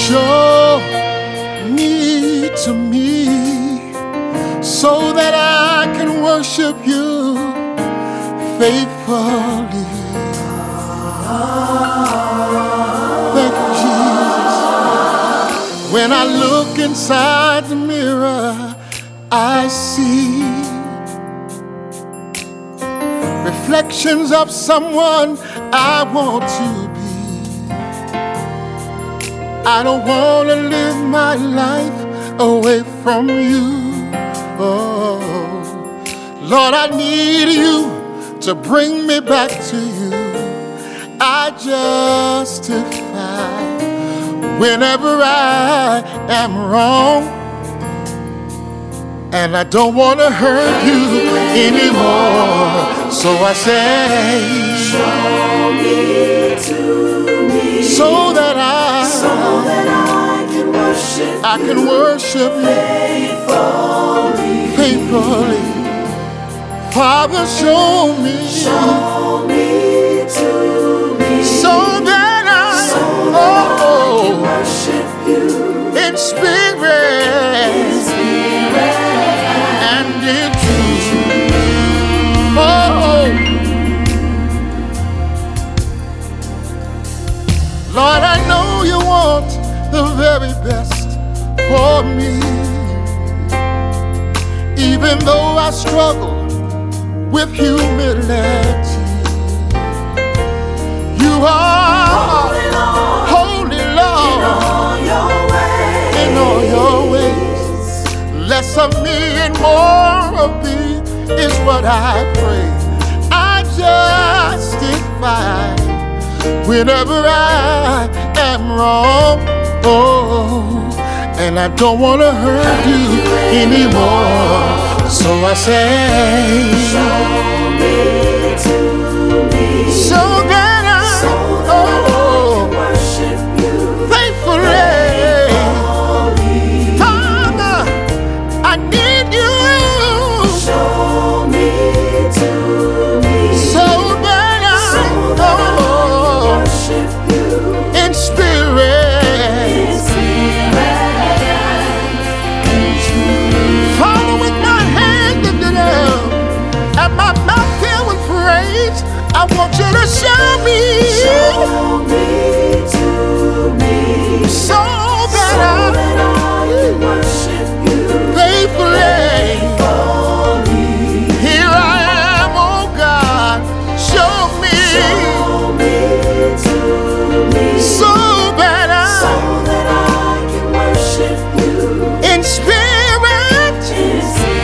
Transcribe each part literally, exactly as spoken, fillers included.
Show me to me so that I can worship you faithfully. Thank you, Jesus. When I look inside the mirror, I see reflections of someone I want to be. I don't want to live my life away from you. Oh, Lord, I need you to bring me back to you. I justify whenever I am wrong, and I don't want to hurt you anymore. So I say, show me to me, so that I, so that I can worship, I can worship you faithfully. faithfully. Father, show me, Show me to me, so that I, so that oh, I can worship you in spirit, in spirit and in truth. Oh, Lord, I know you want the very best for me. Even though I struggle with humility, you are holy, Lord, in all your ways. Less of me and more of thee is what I pray. I justify whenever I am wrong. Oh, and I don't want to hurt you anymore. So I say, show me to me, so that I, so that oh, I can worship you faithfully. faithfully. Father, I need you, Show me to me, so that I, so that I oh, can worship you in spirit. in spirit and truth. Father, with my hands lifted up and my mouth filled with praise, I want you to show me, Show me to me, so so that that I I can worship you faithfully. faithfully. Here I am, oh God, show me, Show me to me, so that so I, that I can worship you in spirit, in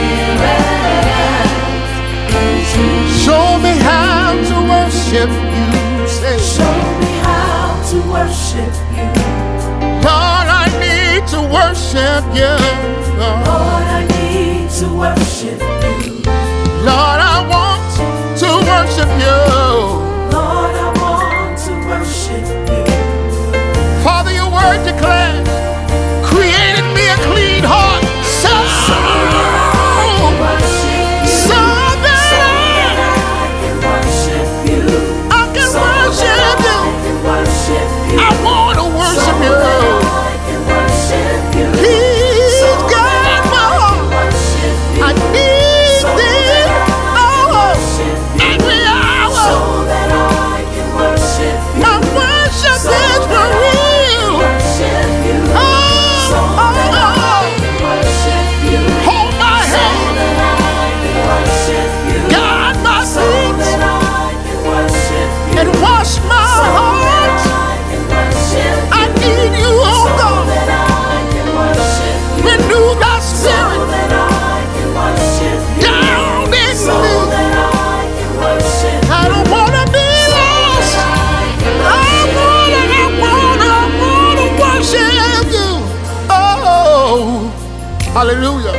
spirit and truth. show me how to worship you. Say, Show me how to worship you. Lord, I need to worship you. Lord, I need to worship you. Lord, I want to worship you. Lord, I want to worship you. Father, your word declares, created me a clean heart, so, So that I can worship you. so that So that I can worship you. I can So worship that you. I can worship you. I want to worship So you. that I can worship you. Please, So God, that I my can heart, worship you. I need So thee, that I can oh, worship you. every hour. So that I can worship you. My worship So is for that I can real. worship you. Oh, So that I oh, can worship you. hold my So hand, that I can worship you. guide my So feet, that I can worship you. and wash my So heart. that I can worship you. I need you, oh So God. that I can worship you. Renew thy So spirit that I can worship you. down in So me. that I can worship you. I don't want to be So lost. that I can I worship want to, I you. want to, I want to worship you. Oh, hallelujah.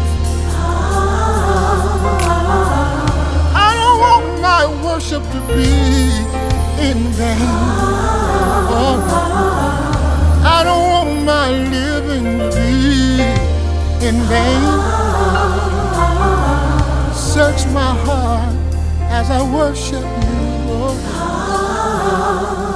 I don't want my worship to be in vain. Oh, I don't want my living to be in vain. Search my heart as I worship you, Lord.